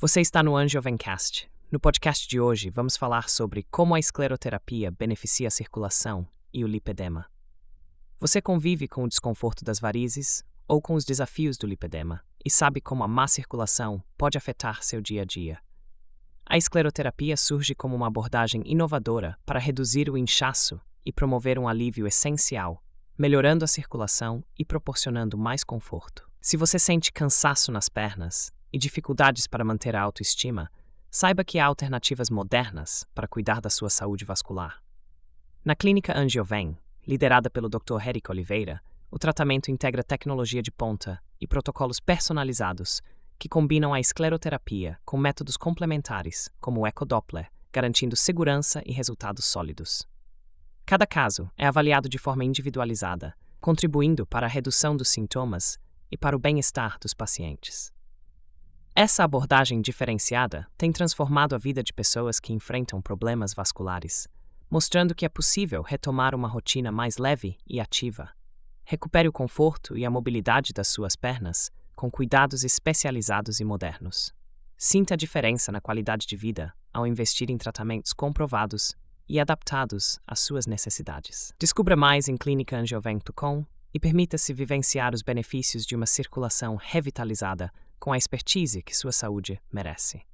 Você está no Angiovencast. No podcast de hoje, vamos falar sobre como a escleroterapia beneficia a circulação e o lipedema. Você convive com o desconforto das varizes ou com os desafios do lipedema e sabe como a má circulação pode afetar seu dia a dia. A escleroterapia surge como uma abordagem inovadora para reduzir o inchaço e promover um alívio essencial, melhorando a circulação e proporcionando mais conforto. Se você sente cansaço nas pernas e dificuldades para manter a autoestima, saiba que há alternativas modernas para cuidar da sua saúde vascular. Na clínica Angioven, liderada pelo Dr. Eric Oliveira, o tratamento integra tecnologia de ponta e protocolos personalizados que combinam a escleroterapia com métodos complementares, como o ecodoppler, garantindo segurança e resultados sólidos. Cada caso é avaliado de forma individualizada, contribuindo para a redução dos sintomas e para o bem-estar dos pacientes. Essa abordagem diferenciada tem transformado a vida de pessoas que enfrentam problemas vasculares, mostrando que é possível retomar uma rotina mais leve e ativa. Recupere o conforto e a mobilidade das suas pernas com cuidados especializados e modernos. Sinta a diferença na qualidade de vida ao investir em tratamentos comprovados e adaptados às suas necessidades. Descubra mais em clinicaangioven.com e permita-se vivenciar os benefícios de uma circulação revitalizada com a expertise que sua saúde merece.